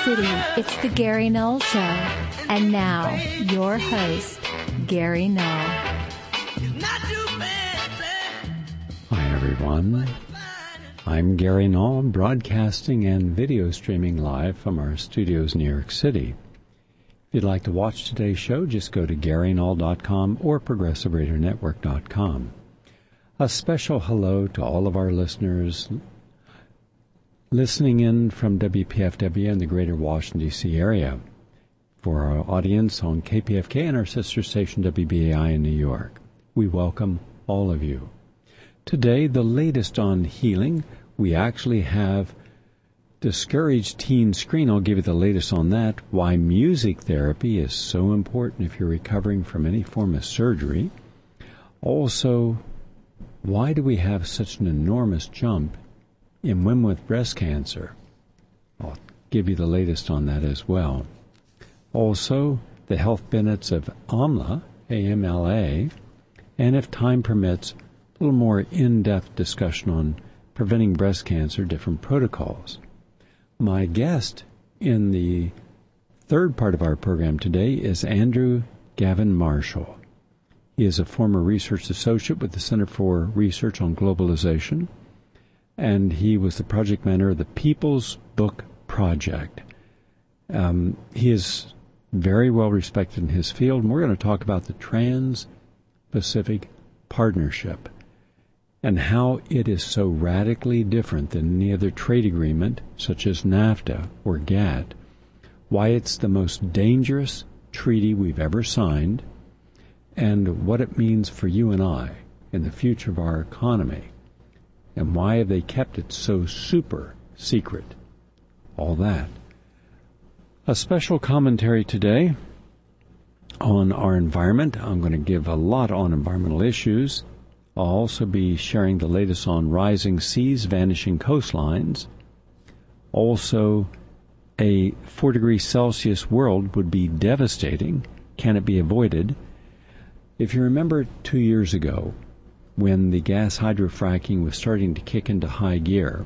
City, it's the Gary Null Show. And now, your host, Gary Null. Hi, everyone. I'm Gary Null, broadcasting and video streaming live from our studios in New York City. If you'd like to watch today's show, just go to GaryNull.com or ProgressiveRadioNetwork.com. A special hello to all of our listeners listening in from WPFW in the greater Washington, D.C. area, for our audience on KPFK and our sister station WBAI in New York. We welcome all of you. Today, the latest on healing. We actually have Discouraged Teen Screen. I'll give you the latest on that. Why music therapy is so important if you're recovering from any form of surgery. Also, why do we have such an enormous jump in women with breast cancer? I'll give you the latest on that as well. Also, the health benefits of AMLA, AMLA, and if time permits, a little more in-depth discussion on preventing breast cancer, different protocols. My guest in the third part of our program today is Andrew Gavin Marshall. He is a former research associate with the Center for Research on Globalization, and he was the project manager of the People's Book Project. He is very well respected in his field, and we're going to talk about the Trans-Pacific Partnership and how it is so radically different than any other trade agreement, such as NAFTA or GATT, why it's the most dangerous treaty we've ever signed, and what it means for you and I in the future of our economy, and why have they kept it so super secret. All that. A special commentary today on our environment. I'm going to give a lot on environmental issues. I'll also be sharing the latest on rising seas, vanishing coastlines. Also, a 4 degrees Celsius world would be devastating. Can it be avoided? If you remember 2 years ago, when the gas hydrofracking was starting to kick into high gear,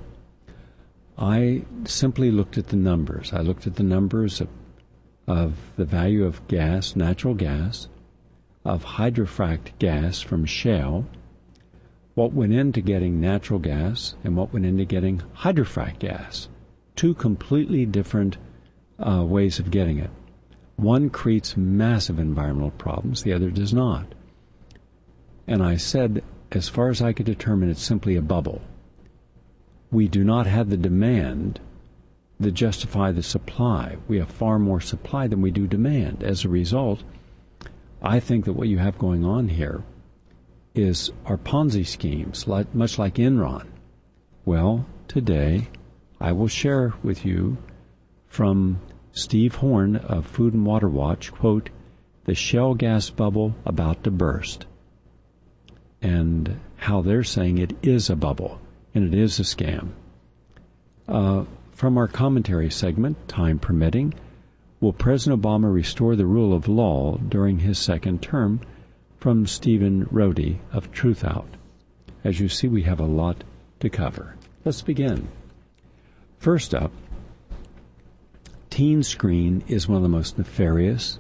I simply looked at the numbers. I looked at the numbers of the value of gas, natural gas, of hydrofracked gas from shale, what went into getting natural gas, and what went into getting hydrofracked gas. Two completely different ways of getting it. One creates massive environmental problems, the other does not. And I said, as far as I could determine, it's simply a bubble. We do not have the demand to justify the supply. We have far more supply than we do demand. As a result, I think that what you have going on here is our Ponzi schemes, much like Enron. Well, today I will share with you from Steve Horn of Food and Water Watch, quote, the shale gas bubble about to burst, and how they're saying it is a bubble and it is a scam. From our commentary segment, time permitting, will President Obama restore the rule of law during his second term? From Stephen Rohde of Truth Out. As you see, we have a lot to cover. Let's begin. First up, Teen Screen is one of the most nefarious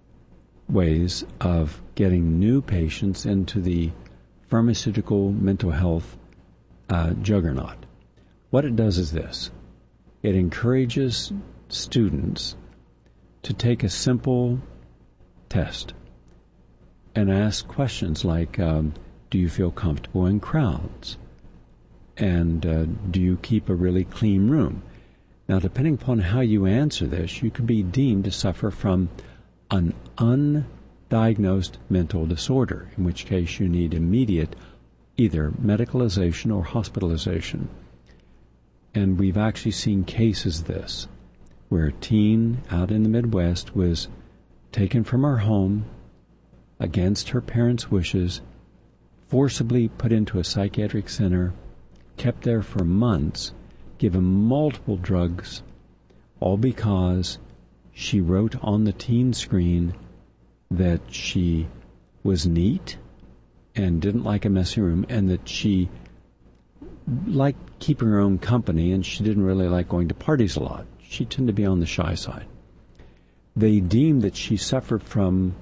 ways of getting new patients into the pharmaceutical mental health juggernaut. What it does is this. It encourages students to take a simple test and ask questions like, do you feel comfortable in crowds? And do you keep a really clean room? Now, depending upon how you answer this, you could be deemed to suffer from an undiagnosed mental disorder, in which case you need immediate either medicalization or hospitalization. And we've actually seen cases of this, where a teen out in the Midwest was taken from her home against her parents' wishes, forcibly put into a psychiatric center, kept there for months, given multiple drugs, all because she wrote on the teen screen that she was neat and didn't like a messy room, and that she liked keeping her own company, and she didn't really like going to parties a lot. She tended to be on the shy side. They deemed that she suffered from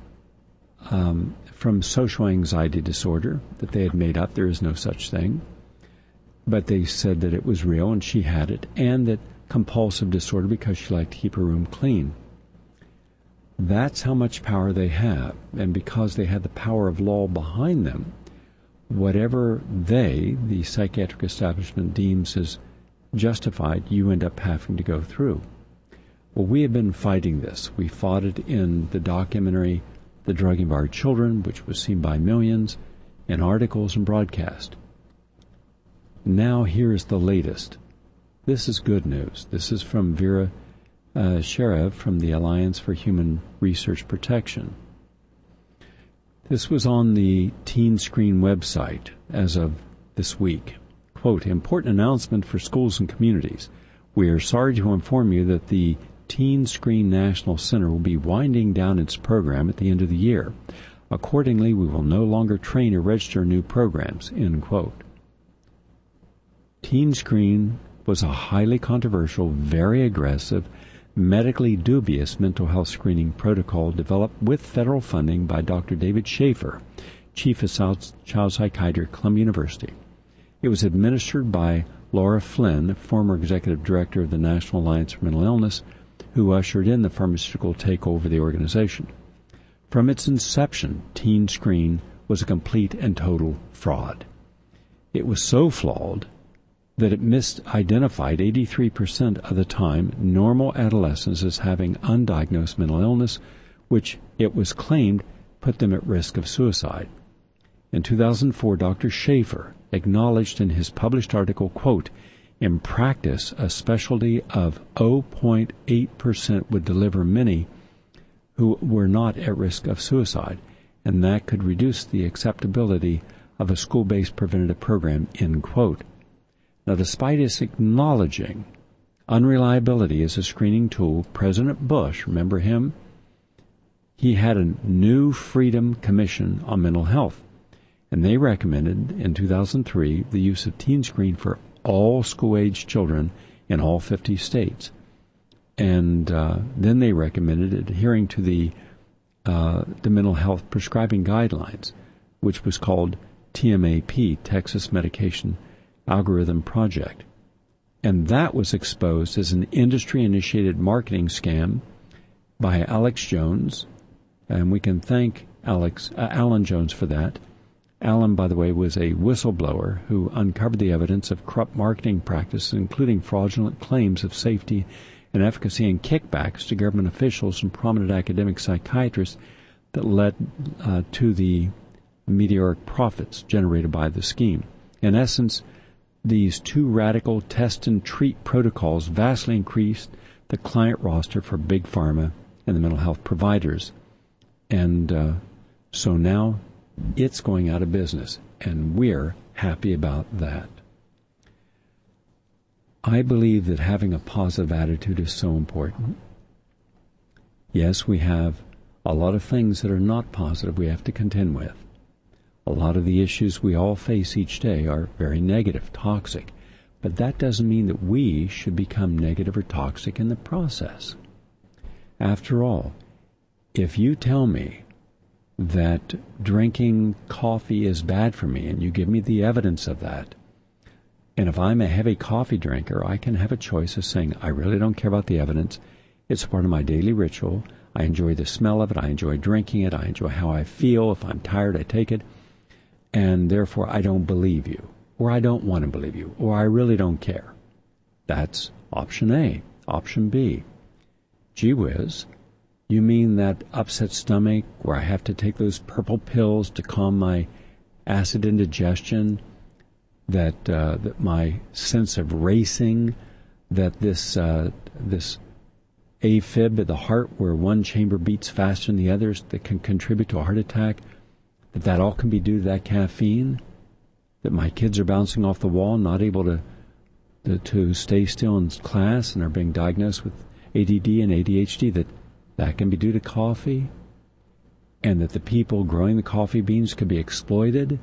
social anxiety disorder that they had made up. There is no such thing. But they said that it was real and she had it, and that compulsive disorder because she liked to keep her room clean. That's how much power they have. And because they had the power of law behind them, whatever the psychiatric establishment, deems as justified, you end up having to go through. Well, we have been fighting this. We fought it in the documentary The Drugging of Our Children, which was seen by millions, in articles and broadcast. Now here's the latest. This is good news. This is from Vera Sharav from the Alliance for Human Research Protection. This was on the Teen Screen website as of this week. Quote, important announcement for schools and communities. We are sorry to inform you that the Teen Screen National Center will be winding down its program at the end of the year. Accordingly, we will no longer train or register new programs, end quote. Teen Screen was a highly controversial, very aggressive, medically dubious mental health screening protocol developed with federal funding by Dr. David Schaefer, Chief of Child Psychiatry at Columbia University. It was administered by Laura Flynn, former executive director of the National Alliance for Mental Illness, who ushered in the pharmaceutical takeover of the organization. From its inception, Teen Screen was a complete and total fraud. It was so flawed that it misidentified 83% of the time normal adolescents as having undiagnosed mental illness, which it was claimed put them at risk of suicide. In 2004, Dr. Schaefer acknowledged in his published article, quote, in practice, a specialty of 0.8% would deliver many who were not at risk of suicide, and that could reduce the acceptability of a school-based preventative program, end quote. Now, despite his acknowledging unreliability as a screening tool, President Bush, remember him? He had a new Freedom Commission on Mental Health, and they recommended in 2003 the use of Teen Screen for all school-age children in all 50 states. And then they recommended adhering to the mental health prescribing guidelines, which was called TMAP, Texas Medication Algorithm Project. And that was exposed as an industry-initiated marketing scam by Alex Jones, and we can thank Alan Jones for that. Alan, by the way, was a whistleblower who uncovered the evidence of corrupt marketing practices, including fraudulent claims of safety and efficacy and kickbacks to government officials and prominent academic psychiatrists that led to the meteoric profits generated by the scheme. In essence, these two radical test and treat protocols vastly increased the client roster for big pharma and the mental health providers. And so now it's going out of business, and we're happy about that. I believe that having a positive attitude is so important. Yes, we have a lot of things that are not positive we have to contend with. A lot of the issues we all face each day are very negative, toxic, but that doesn't mean that we should become negative or toxic in the process. After all, if you tell me that drinking coffee is bad for me, and you give me the evidence of that, and if I'm a heavy coffee drinker, I can have a choice of saying, I really don't care about the evidence. It's part of my daily ritual. I enjoy the smell of it. I enjoy drinking it. I enjoy how I feel. If I'm tired, I take it. And therefore, I don't believe you, or I don't want to believe you, or I really don't care. That's option A. Option B. Gee whiz, you mean that upset stomach where I have to take those purple pills to calm my acid indigestion, that my sense of racing, that this AFib of the heart where one chamber beats faster than the others that can contribute to a heart attack, that all can be due to that caffeine, that my kids are bouncing off the wall, not able to stay still in class and are being diagnosed with ADD and ADHD, that can be due to coffee, and that the people growing the coffee beans could be exploited,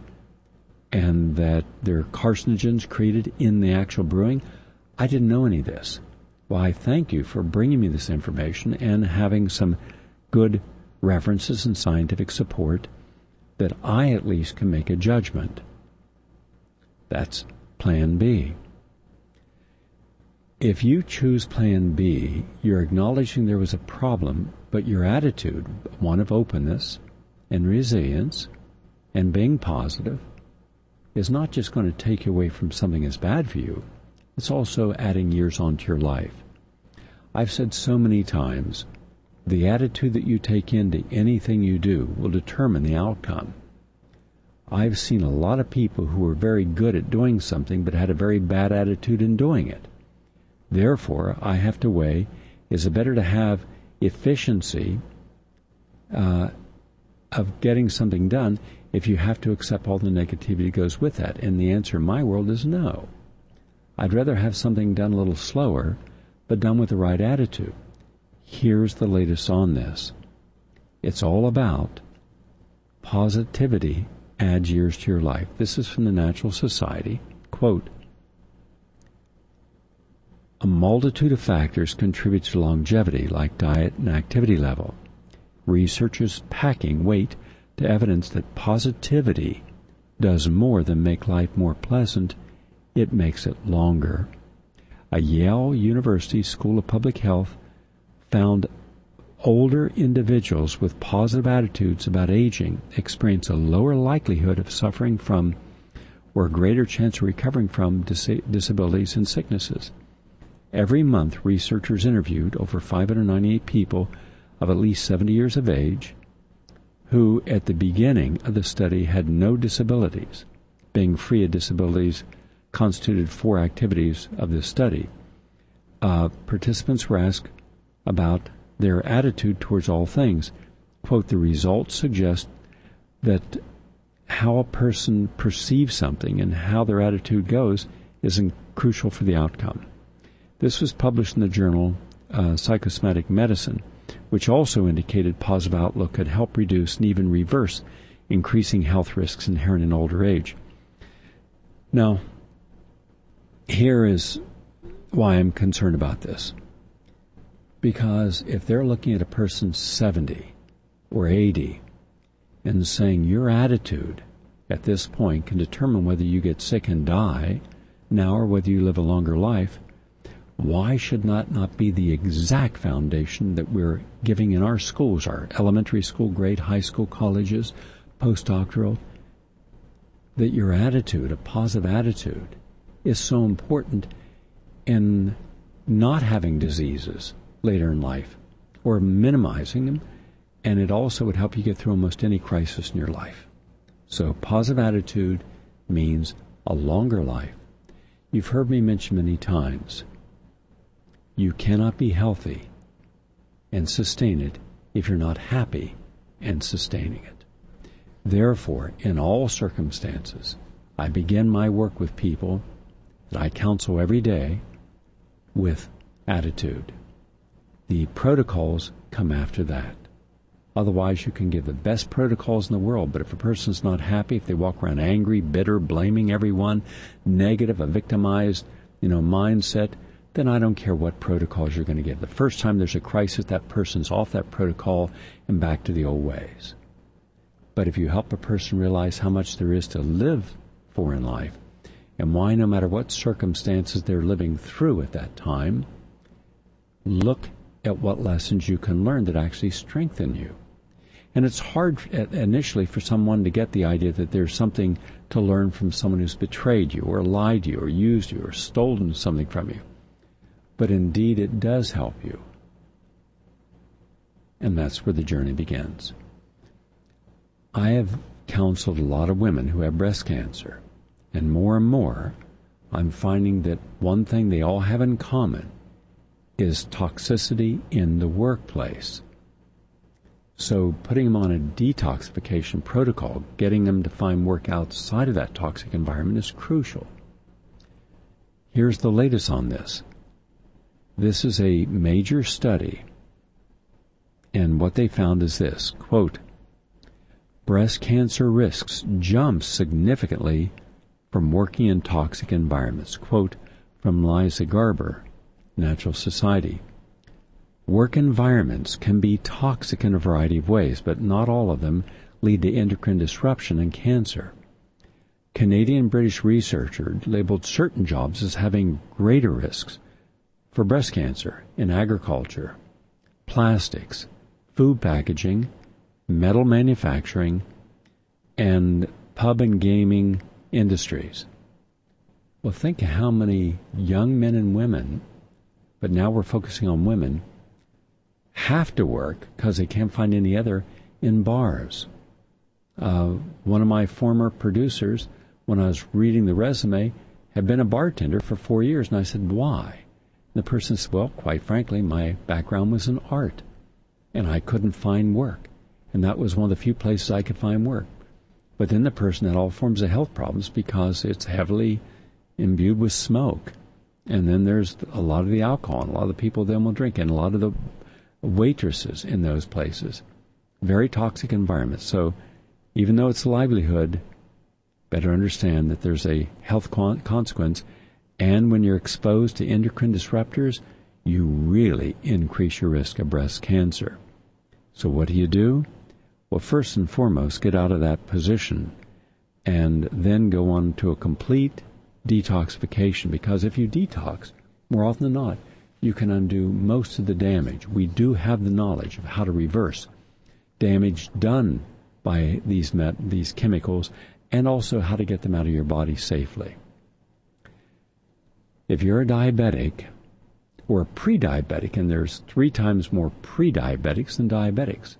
and that there are carcinogens created in the actual brewing. I didn't know any of this. Why, thank you for bringing me this information and having some good references and scientific support that I at least can make a judgment. That's Plan B. If you choose Plan B, you're acknowledging there was a problem, but your attitude, one of openness and resilience and being positive, is not just going to take you away from something that's bad for you, it's also adding years onto your life. I've said so many times, the attitude that you take into anything you do will determine the outcome. I've seen a lot of people who were very good at doing something but had a very bad attitude in doing it. Therefore, I have to weigh, is it better to have efficiency of getting something done if you have to accept all the negativity that goes with that? And the answer in my world is no. I'd rather have something done a little slower, but done with the right attitude. Here's the latest on this. It's all about positivity adds years to your life. This is from the Natural Society. Quote, a multitude of factors contribute to longevity, like diet and activity level. Researchers packing weight to evidence that positivity does more than make life more pleasant, it makes it longer. A Yale University School of Public Health found older individuals with positive attitudes about aging experience a lower likelihood of suffering from or a greater chance of recovering from disabilities and sicknesses. Every month, researchers interviewed over 598 people of at least 70 years of age who, at the beginning of the study, had no disabilities. Being free of disabilities constituted 4 activities of this study. Participants were asked about their attitude towards all things. Quote, the results suggest that how a person perceives something and how their attitude goes is crucial for the outcome. This was published in the journal Psychosomatic Medicine, which also indicated positive outlook could help reduce and even reverse increasing health risks inherent in older age. Now, here is why I'm concerned about this. Because if they're looking at a person 70 or 80 and saying your attitude at this point can determine whether you get sick and die now or whether you live a longer life, why should that not be the exact foundation that we're giving in our schools, our elementary school grade, high school, colleges, postdoctoral, that your attitude, a positive attitude, is so important in not having diseases later in life or minimizing them, and it also would help you get through almost any crisis in your life. So positive attitude means a longer life. You've heard me mention many times, you cannot be healthy and sustain it if you're not happy and sustaining it. Therefore, in all circumstances, I begin my work with people that I counsel every day with attitude. The protocols come after that. Otherwise, you can give the best protocols in the world, but if a person's not happy, if they walk around angry, bitter, blaming everyone, negative, a victimized, mindset, then I don't care what protocols you're going to give. The first time there's a crisis, that person's off that protocol and back to the old ways. But if you help a person realize how much there is to live for in life, and why no matter what circumstances they're living through at that time, look at what lessons you can learn that actually strengthen you. And it's hard initially for someone to get the idea that there's something to learn from someone who's betrayed you or lied to you or used you or stolen something from you. But indeed it does help you. And that's where the journey begins. I have counseled a lot of women who have breast cancer, and more I'm finding that one thing they all have in common is toxicity in the workplace. So putting them on a detoxification protocol, getting them to find work outside of that toxic environment is crucial. Here's the latest on this. This is a major study, and what they found is this, quote, breast cancer risks jump significantly from working in toxic environments. Quote from Liza Garber, natural society. Work environments can be toxic in a variety of ways, but not all of them lead to endocrine disruption and cancer. Canadian and British researchers labeled certain jobs as having greater risks for breast cancer in agriculture, plastics, food packaging, metal manufacturing, and pub and gaming industries. Well, think of how many young men and women, but now we're focusing on women, have to work because they can't find any other in bars. One of my former producers, when I was reading the resume, had been a bartender for 4 years, and I said, why? And the person said, well, quite frankly, my background was in art, and I couldn't find work, and that was one of the few places I could find work. But then the person had all forms of health problems because it's heavily imbued with smoke, and then there's a lot of the alcohol, and a lot of the people then will drink, and a lot of the waitresses in those places. Very toxic environments. So even though it's a livelihood, better understand that there's a health consequence, and when you're exposed to endocrine disruptors, you really increase your risk of breast cancer. So what do? Well, first and foremost, get out of that position and then go on to a complete detoxification, because if you detox, more often than not, you can undo most of the damage. We do have the knowledge of how to reverse damage done by these chemicals, and also how to get them out of your body safely. If you're a diabetic or a pre-diabetic, and there's 3 times more pre-diabetics than diabetics,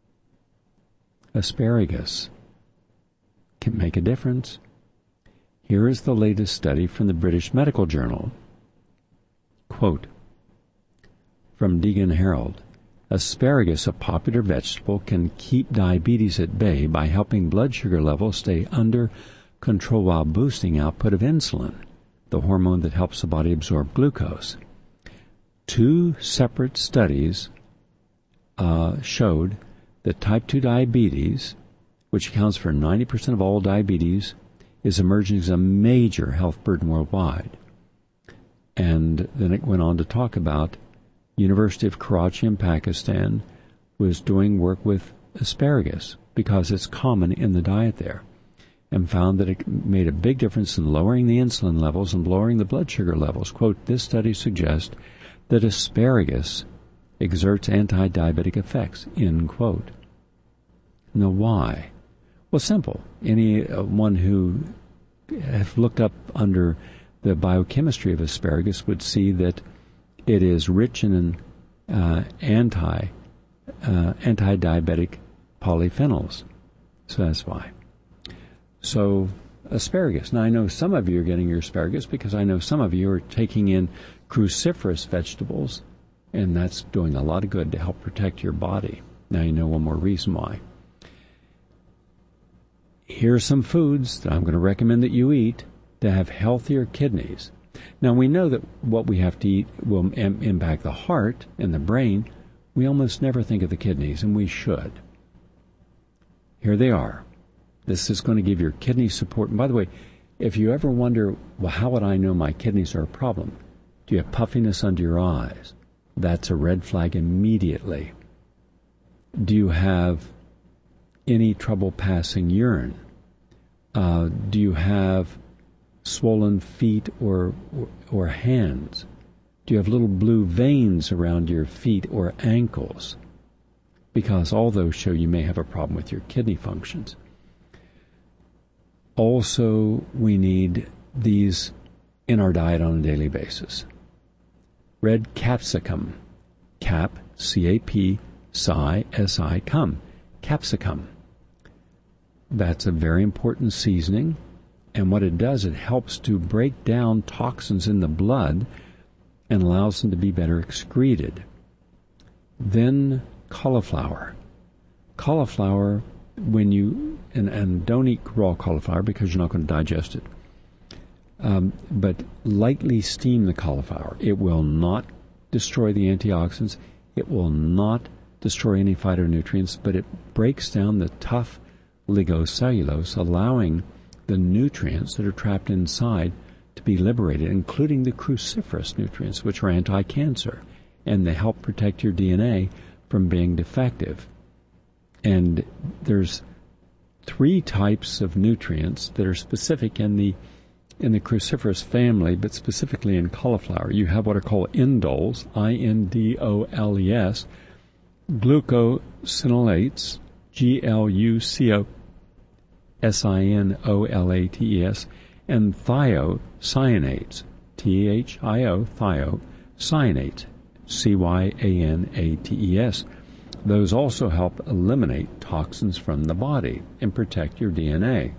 asparagus can make a difference. Here is the latest study from the British Medical Journal. Quote, from Deagon Herald, asparagus, a popular vegetable, can keep diabetes at bay by helping blood sugar levels stay under control while boosting output of insulin, the hormone that helps the body absorb glucose. 2 separate studies showed that type 2 diabetes, which accounts for 90% of all diabetes, is emerging as a major health burden worldwide. And then it went on to talk about University of Karachi in Pakistan was doing work with asparagus because it's common in the diet there, and found that it made a big difference in lowering the insulin levels and lowering the blood sugar levels. Quote, this study suggests that asparagus exerts anti-diabetic effects, end quote. Now why? Well, simple. Anyone who has looked up under the biochemistry of asparagus would see that it is rich in anti-diabetic polyphenols. So that's why. So asparagus. Now I know some of you are getting your asparagus because I know some of you are taking in cruciferous vegetables, and that's doing a lot of good to help protect your body. Now you know one more reason why. Here are some foods that I'm going to recommend that you eat to have healthier kidneys. Now, we know that what we have to eat will impact the heart and the brain. We almost never think of the kidneys, and we should. Here they are. This is going to give your kidney support. And by the way, if you ever wonder, well, how would I know my kidneys are a problem? Do you have puffiness under your eyes? That's a red flag immediately. Do you have any trouble passing urine? Do you have swollen feet or hands? Do you have little blue veins around your feet or ankles? Because all those show you may have a problem with your kidney functions. Also, we need these in our diet on a daily basis. Red capsicum, cap, C-A-P, S-I, cum, capsicum. That's a very important seasoning, and what it does, it helps to break down toxins in the blood and allows them to be better excreted. Then cauliflower. Cauliflower, when you, and don't eat raw cauliflower because you're not going to digest it, but lightly steam the cauliflower. It will not destroy the antioxidants. It will not destroy any phytonutrients, but it breaks down the tough ligocellulose, allowing the nutrients that are trapped inside to be liberated, including the cruciferous nutrients, which are anti-cancer, and they help protect your DNA from being defective. And there's 3 types of nutrients that are specific in the cruciferous family, but specifically in cauliflower. You have what are called indoles, I-N-D-O-L-E-S, glucosinolates, G-L-U-C-O-S-I-N-O-L-A-T-E-S, and thiocyanates, T-H-I-O, thiocyanates, C-Y-A-N-A-T-E-S. Those also help eliminate toxins from the body and protect your DNA.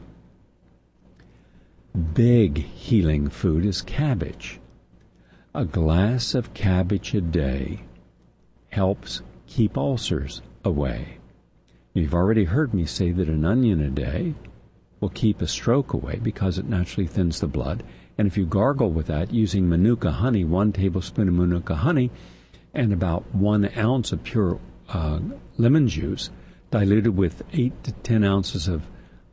Big healing food is cabbage. A glass of cabbage a day helps keep ulcers away. You've already heard me say that an onion a day will keep a stroke away because it naturally thins the blood. And if you gargle with that using Manuka honey, 1 tablespoon of Manuka honey, and about 1 ounce of pure lemon juice, diluted with 8 to 10 ounces of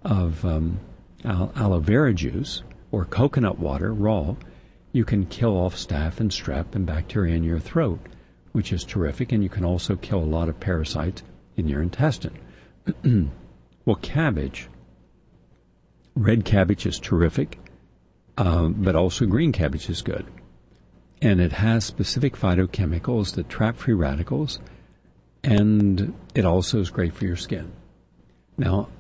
aloe vera juice or coconut water raw, you can kill off staph and strep and bacteria in your throat, which is terrific, and you can also kill a lot of parasites in your intestine. Well, cabbage, red cabbage is terrific, but also green cabbage is good. And it has specific phytochemicals that trap free radicals, and it also is great for your skin. Now,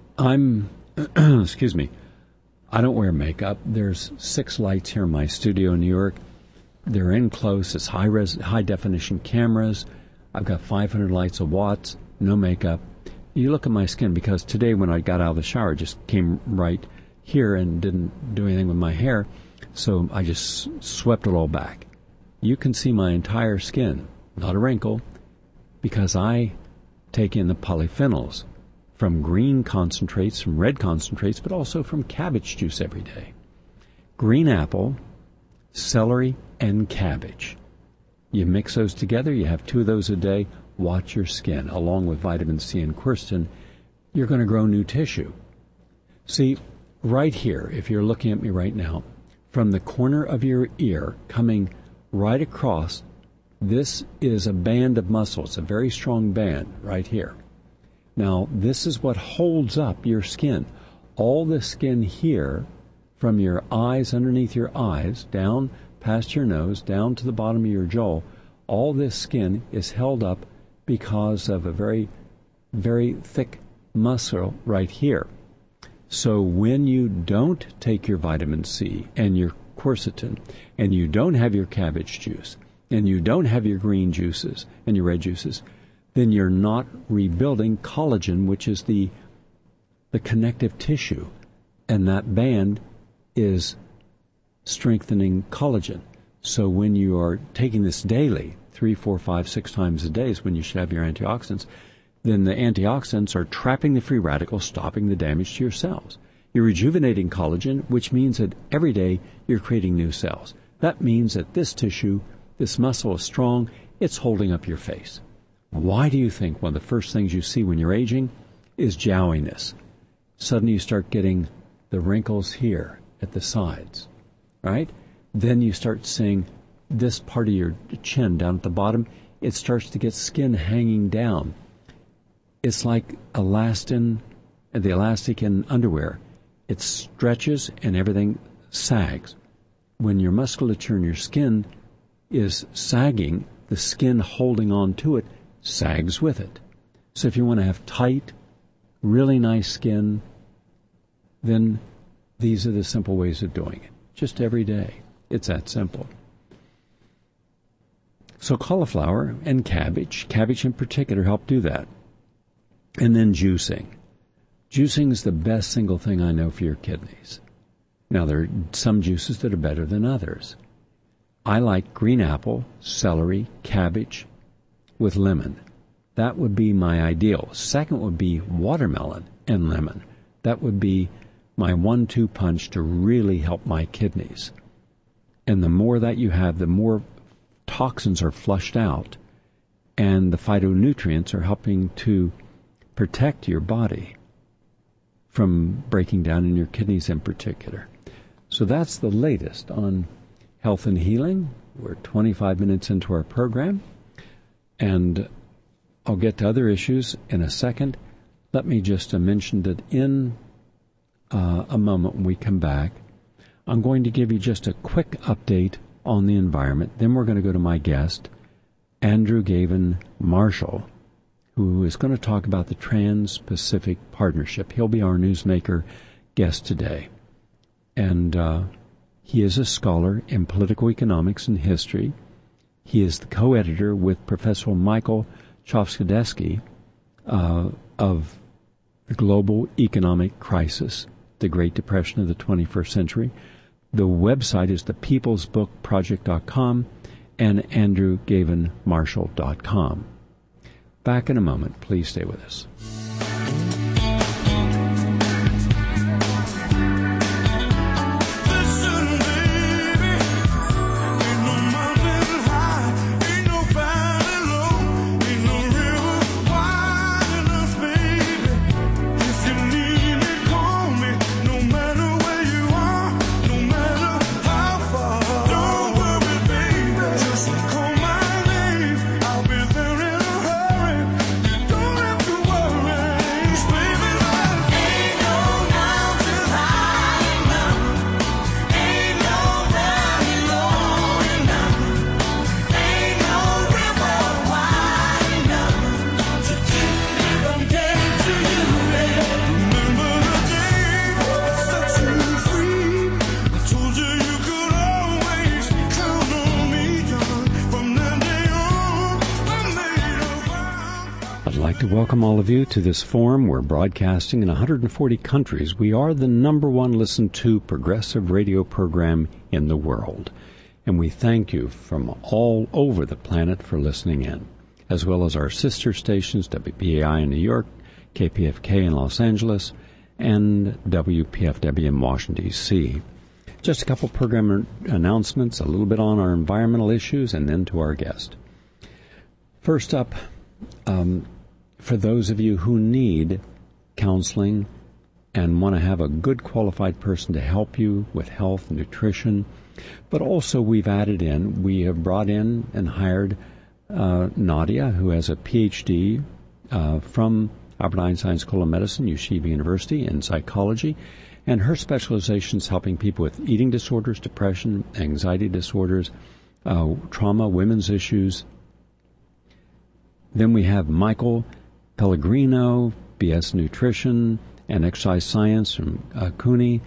excuse me, I don't wear makeup. There's 6 lights here in my studio in New York. They're in close. It's high definition cameras. I've got 500 lights of watts, no makeup. You look at my skin, because today when I got out of the shower, I just came right here and didn't do anything with my hair, so I just swept it all back. You can see my entire skin, not a wrinkle, because I take in the polyphenols from green concentrates, from red concentrates, but also from cabbage juice every day. Green apple, celery, and cabbage. You mix those together, you have 2 of those a day, watch your skin, along with vitamin C and quercetin. You're going to grow new tissue. See, right here, if you're looking at me right now, from the corner of your ear, coming right across, this is a band of muscle. It's a very strong band right here. Now, this is what holds up your skin. All the skin here, from your eyes, underneath your eyes, down past your nose, down to the bottom of your jaw, all this skin is held up because of a very, very thick muscle right here. So when you don't take your vitamin C and your quercetin, and you don't have your cabbage juice, and you don't have your green juices and your red juices, then you're not rebuilding collagen, which is the connective tissue. And that band is strengthening collagen. So when you are taking this daily, 3, 4, 5, 6 times a day is when you should have your antioxidants, then the antioxidants are trapping the free radicals, stopping the damage to your cells. You're rejuvenating collagen, which means that every day you're creating new cells. That means that this tissue, this muscle is strong, it's holding up your face. Why do you think one of the first things you see when you're aging is jowiness? Suddenly you start getting the wrinkles here at the sides, right? Then you start seeing this part of your chin down at the bottom, it starts to get skin hanging down. It's like elastin, the elastic in underwear. It stretches and everything sags. When your musculature in your skin is sagging, the skin holding on to it sags with it. So if you want to have tight, really nice skin, then these are the simple ways of doing it. Just every day. It's that simple. So cauliflower and cabbage in particular, help do that. And then juicing. Juicing is the best single thing I know for your kidneys. Now, there are some juices that are better than others. I like green apple, celery, cabbage with lemon. That would be my ideal. Second would be watermelon and lemon. That would be my 1-2 punch to really help my kidneys. And the more that you have, the more toxins are flushed out, and the phytonutrients are helping to protect your body from breaking down in your kidneys in particular. So that's the latest on health and healing. We're 25 minutes into our program, and I'll get to other issues in a second. Let me just mention that in a moment when we come back, I'm going to give you just a quick update on the environment. Then we're going to go to my guest, Andrew Gavin Marshall, who is going to talk about the Trans-Pacific Partnership. He'll be our newsmaker guest today. And he is a scholar in political economics and history. He is the co-editor with Professor Michael Chofsky of The Global Economic Crisis, the Great Depression of the 21st Century. The website is thepeoplesbookproject.com and andrewgavinmarshall.com. Back in a moment. Please stay with us. Welcome all of you to this forum. We're broadcasting in 140 countries. We are the number one listened to progressive radio program in the world. And we thank you from all over the planet for listening in, as well as our sister stations, WBAI in New York, KPFK in Los Angeles, and WPFW in Washington, D.C. Just a couple program announcements, a little bit on our environmental issues, and then to our guest. First up, for those of you who need counseling and want to have a good qualified person to help you with health and nutrition, but also we have brought in and hired Nadia, who has a PhD from Albert Einstein School of Medicine, Yeshiva University, in psychology, and her specialization is helping people with eating disorders, depression, anxiety disorders, trauma, women's issues. Then we have Michael Pellegrino, BS Nutrition and Exercise Science from CUNY,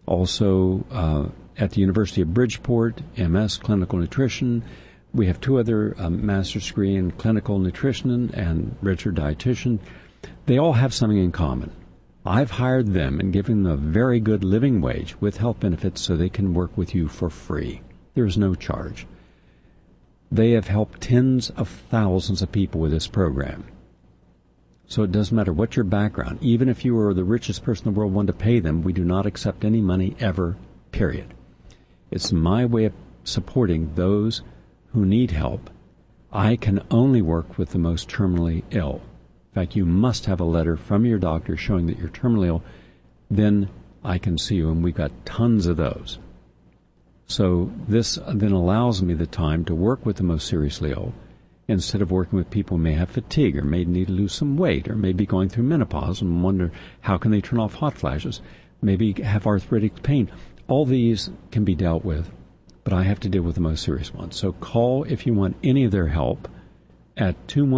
also at the University of Bridgeport, MS Clinical Nutrition. We have two other master's degree in clinical nutrition and registered dietitian. They all have something in common. I've hired them and given them a very good living wage with health benefits so they can work with you for free. There's no charge. They have helped tens of thousands of people with this program. So it doesn't matter what your background. Even if you were the richest person in the world wanted to pay them, we do not accept any money ever, period. It's my way of supporting those who need help. I can only work with the most terminally ill. In fact, you must have a letter from your doctor showing that you're terminally ill. Then I can see you, and we've got tons of those. So this then allows me the time to work with the most seriously ill, instead of working with people who may have fatigue or may need to lose some weight or may be going through menopause and wonder how can they turn off hot flashes, maybe have arthritic pain. All these can be dealt with, but I have to deal with the most serious ones. So call if you want any of their help at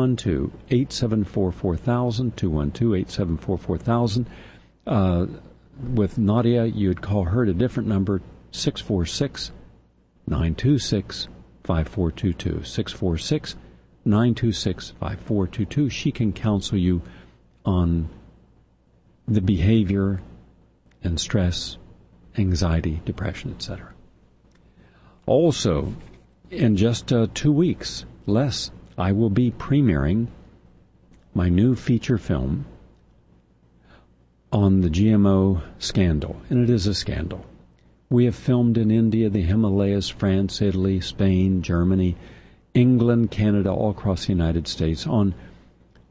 212-874-4000, 212-874-4000. With Nadia, you would call her at a different number, 646-926-5422, 646-926-5422. She can counsel you on the behavior and stress, anxiety, depression, etc. Also, in just 2 weeks, less, I will be premiering my new feature film on the GMO scandal, and it is a scandal. We have filmed in India, the Himalayas, France, Italy, Spain, Germany, England, Canada, all across the United States on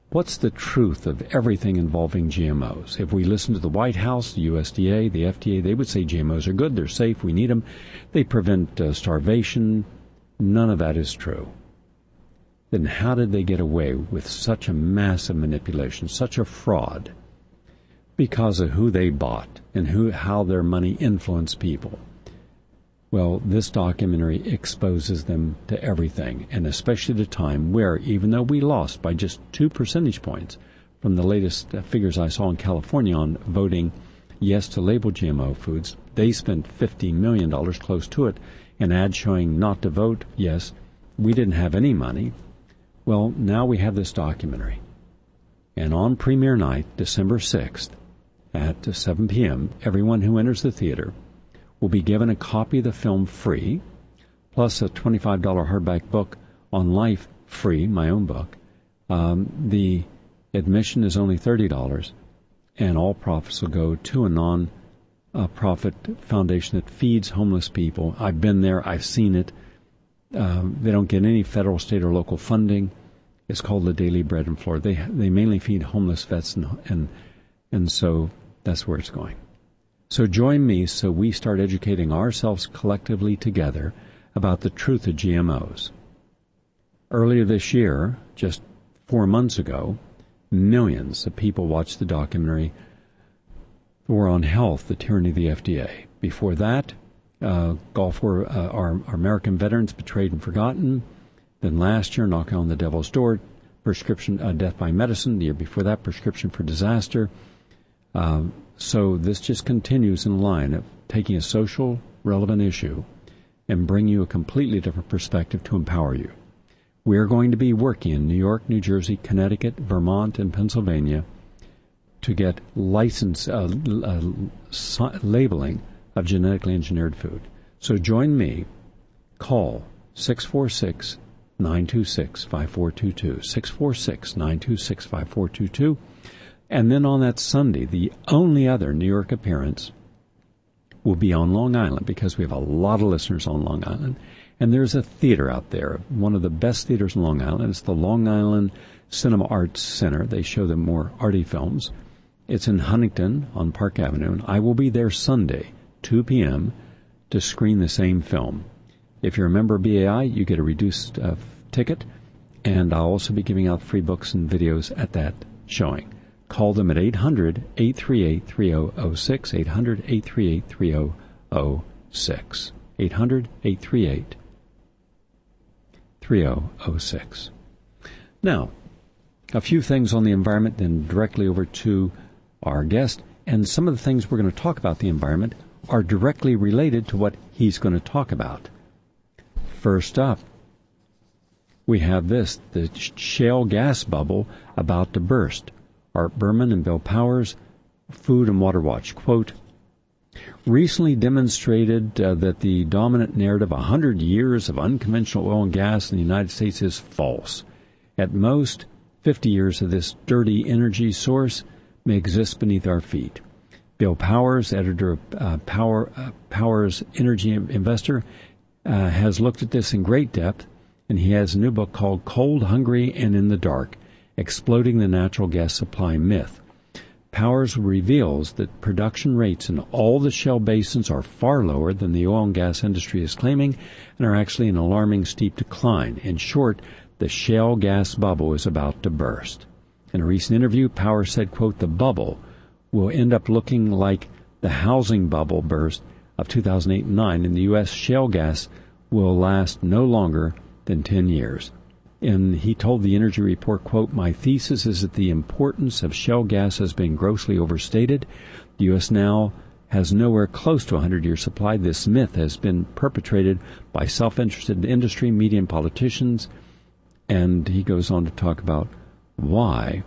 What's the truth of everything involving GMOs? If we listen to the White House, the USDA, the FDA, they would say GMOs are good, they're safe, we need them, they prevent starvation. None of that is true. Then how did they get away with such a massive manipulation, such a fraud? Because of who they bought and how their money influenced people. Well, this documentary exposes them to everything, and especially at a time where, even though we lost by just 2 percentage points from the latest figures I saw in California on voting yes to label GMO foods, they spent $50 million, close to it, in ads showing not to vote yes. We didn't have any money. Well, now we have this documentary. And on premiere night, December 6th, at 7 p.m., everyone who enters the theater will be given a copy of the film free, plus a $25 hardback book on life free, my own book. The admission is only $30, and all profits will go to a non-profit foundation that feeds homeless people. I've been there. I've seen it. They don't get any federal, state, or local funding. It's called the Daily Bread and Florida. They mainly feed homeless vets, and so that's where it's going. So join me so we start educating ourselves collectively together about the truth of GMOs. Earlier this year, just 4 months ago, millions of people watched the documentary War on Health, The Tyranny of the FDA. Before that, Gulf War, our American veterans betrayed and forgotten. Then last year, Knocking on the Devil's Door, prescription death by medicine. The year before that, prescription for disaster. So this just continues in line of taking a social relevant issue and bring you a completely different perspective to empower you. We're going to be working in New York, New Jersey, Connecticut, Vermont, and Pennsylvania to get license labeling of genetically engineered food. So join me. Call 646-926-5422, 646-926-5422. And then on that Sunday, the only other New York appearance will be on Long Island, because we have a lot of listeners on Long Island. And there's a theater out there, one of the best theaters in Long Island. It's the Long Island Cinema Arts Center. They show the more arty films. It's in Huntington on Park Avenue, and I will be there Sunday, 2 p.m., to screen the same film. If you're a member of BAI, you get a reduced ticket, and I'll also be giving out free books and videos at that showing. Call them at 800-838-3006, 800-838-3006, 800-838-3006. Now, a few things on the environment, then directly over to our guest. And some of the things we're going to talk about the environment are directly related to what he's going to talk about. First up, we have this, the shale gas bubble about to burst. Art Berman and Bill Powers, Food and Water Watch, quote, recently demonstrated that the dominant narrative 100 years of unconventional oil and gas in the United States is false. At most, 50 years of this dirty energy source may exist beneath our feet. Bill Powers, editor of Powers Energy Investor, has looked at this in great depth, and he has a new book called Cold, Hungry, and in the Dark, Exploding the Natural Gas Supply Myth. Powers reveals that production rates in all the shale basins are far lower than the oil and gas industry is claiming, and are actually in alarming steep decline. In short, the shale gas bubble is about to burst. In a recent interview, Powers said, quote, the bubble will end up looking like the housing bubble burst of 2008 and 2009, and the U.S. shale gas will last no longer than 10 years. And he told the Energy Report, quote, my thesis is that the importance of shale gas has been grossly overstated. The U.S. now has nowhere close to a 100-year supply. This myth has been perpetrated by self-interested industry, media, and politicians. And he goes on to talk about why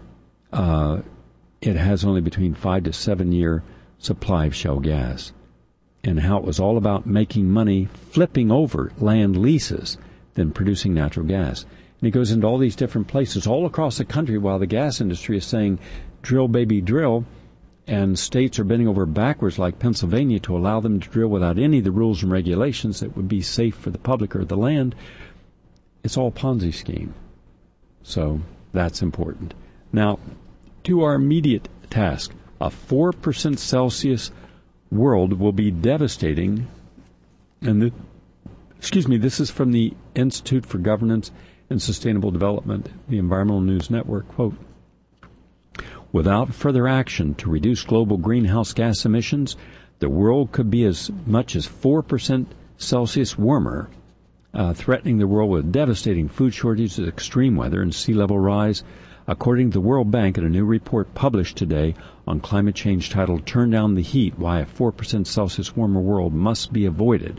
it has only between 5 to 7 year supply of shale gas, and how it was all about making money flipping over land leases than producing natural gas. And he goes into all these different places all across the country while the gas industry is saying, drill, baby, drill, and states are bending over backwards like Pennsylvania to allow them to drill without any of the rules and regulations that would be safe for the public or the land. It's all a Ponzi scheme. So that's important. Now, to our immediate task, a 4% Celsius world will be devastating. And this is from the Institute for Governance and Sustainable Development, the Environmental News Network. Quote, without further action to reduce global greenhouse gas emissions, the world could be as much as 4% Celsius warmer, threatening the world with devastating food shortages, extreme weather, and sea level rise, according to the World Bank in a new report published today on climate change titled Turn Down the Heat, Why a 4% Celsius Warmer World Must Be Avoided.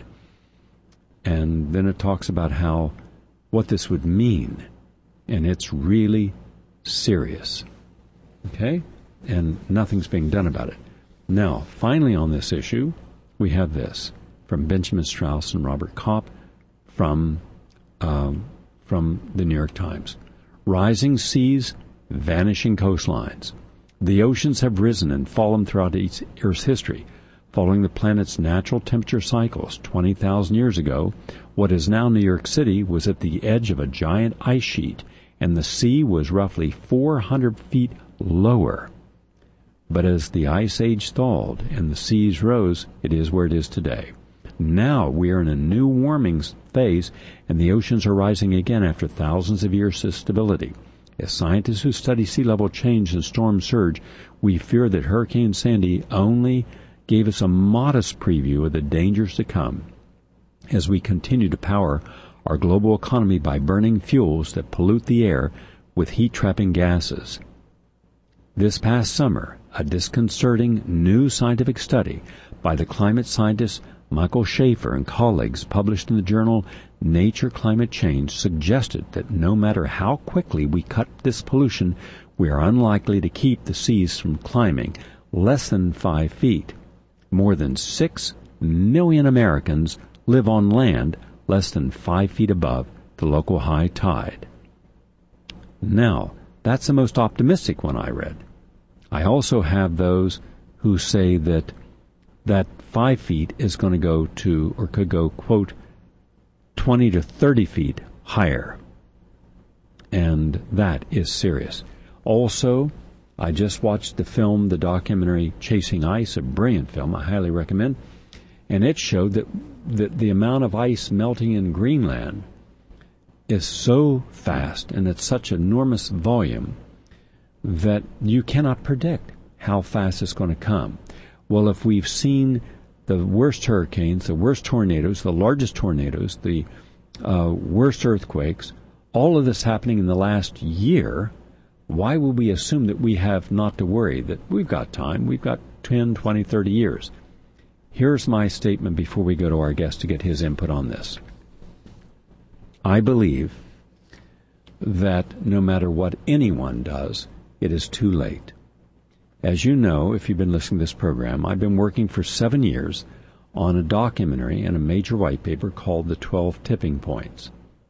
And then it talks about what this would mean, and it's really serious. Okay? And nothing's being done about it. Now, finally on this issue, we have this from Benjamin Strauss and Robert Kopp from the New York Times. Rising seas, vanishing coastlines. The oceans have risen and fallen throughout Earth's history, following the planet's natural temperature cycles. 20,000 years ago, what is now New York City was at the edge of a giant ice sheet, and the sea was roughly 400 feet lower. But as the ice age thawed and the seas rose, it is where it is today. Now we are in a new warming phase, and the oceans are rising again after thousands of years of stability. As scientists who study sea level change and storm surge, we fear that Hurricane Sandy only gave us a modest preview of the dangers to come as we continue to power our global economy by burning fuels that pollute the air with heat-trapping gases. This past summer, a disconcerting new scientific study by the climate scientist Michael Schaefer and colleagues published in the journal Nature Climate Change suggested that no matter how quickly we cut this pollution, we are unlikely to keep the seas from climbing less than 5 feet. More than 6 million Americans live on land less than 5 feet above the local high tide. Now, that's the most optimistic one I read. I also have those who say that 5 feet is going to go to, or could go, quote, 20 to 30 feet higher. And that is serious. Also, I just watched the documentary Chasing Ice, a brilliant film I highly recommend, and it showed that the amount of ice melting in Greenland is so fast and at such enormous volume that you cannot predict how fast it's going to come. Well, if we've seen the worst hurricanes, the worst tornadoes, the largest tornadoes, the worst earthquakes, all of this happening in the last year, why would we assume that we have not to worry, that we've got time, we've got 10, 20, 30 years? Here's my statement before we go to our guest to get his input on this. I believe that no matter what anyone does, it is too late. As you know, if you've been listening to this program, I've been working for 7 years on a documentary and a major white paper called The 12 Tipping Points.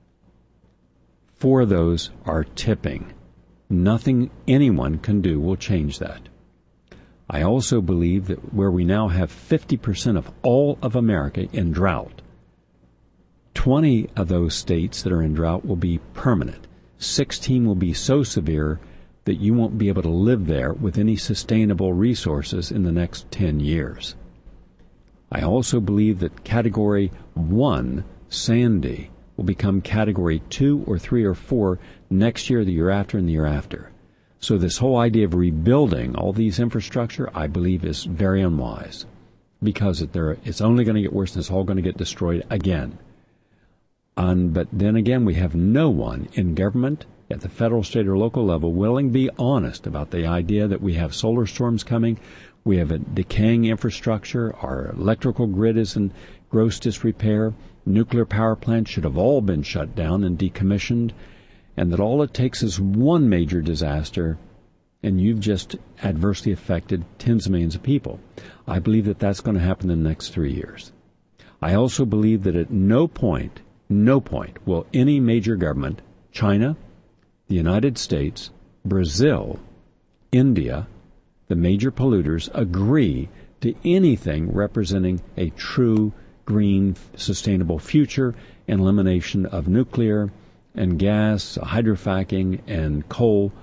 4 of those are tipping. Nothing anyone can do will change that. I also believe that where we now have 50% of all of America in drought, 20 of those states that are in drought will be permanent. 16 will be so severe that you won't be able to live there with any sustainable resources in the next 10 years. I also believe that Category 1, Sandy, will become Category 2 or 3 or 4 next year, the year after, and the year after. So this whole idea of rebuilding all these infrastructure, I believe, is very unwise, because it's only going to get worse and it's all going to get destroyed again. But then again, we have no one in government at the federal, state, or local level willing to be honest about the idea that we have solar storms coming, we have a decaying infrastructure, our electrical grid is in gross disrepair, nuclear power plants should have all been shut down and decommissioned, and that all it takes is one major disaster and you've just adversely affected tens of millions of people. I believe that that's going to happen in the next 3 years. I also believe that at no point will any major government, China, the United States, Brazil, India, the major polluters, agree to anything representing a true green, sustainable future and elimination of nuclear and gas, hydrofracking, and coal